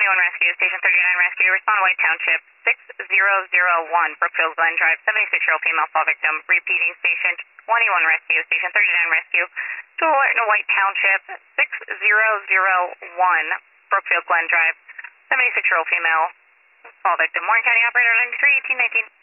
Rescue, Station 39 Rescue, respond White Township, 6001, Brookfield Glen Drive, 76-year-old female fall victim. Repeating, Station 21 Rescue, Station 39 Rescue, to alert in White Township, 6001, Brookfield Glen Drive, 76-year-old female fall victim. Warren County Operator 93, 1819.